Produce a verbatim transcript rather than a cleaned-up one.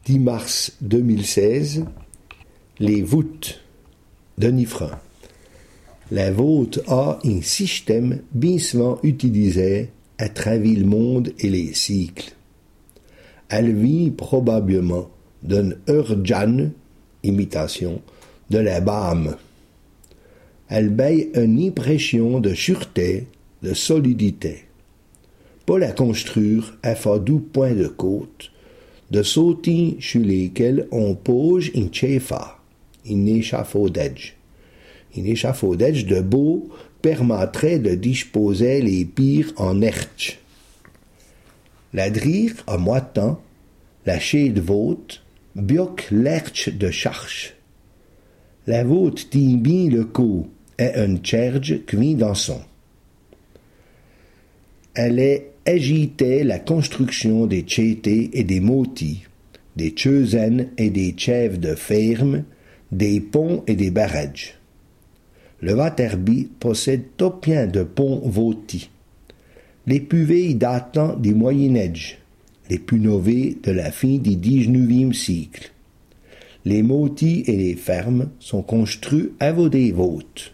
dix mars deux mille seize, les voûtes de Nifrin. La voûte a un système bien souvent utilisé à travers le monde et les cycles. Elle vient probablement d'une Urjan, imitation, de la Bâme. Elle baille une impression de sûreté, de solidité. Pour la construire, elle fait douze points de côte, de sautins sur lesquels on pose une tchefa, un échafaudage. Un échafaudage de beau permettrait de disposer les pires en erche. La drire à moitan, la chée de voûte, bioc l'erche de charche. La voûte tient bien le coup et un tcherge qui dans son. Elle est agitée la construction des tchétés et des motis, des tcheuzen et des tchèves de ferme, des ponts et des barrages. Le Waterby possède tout bien de ponts votis. Les plus vieilles datant du Moyen-Âge, les plus novés de la fin du dix-neuvième siècle. Les motis et les fermes sont construits à vos des voûtes.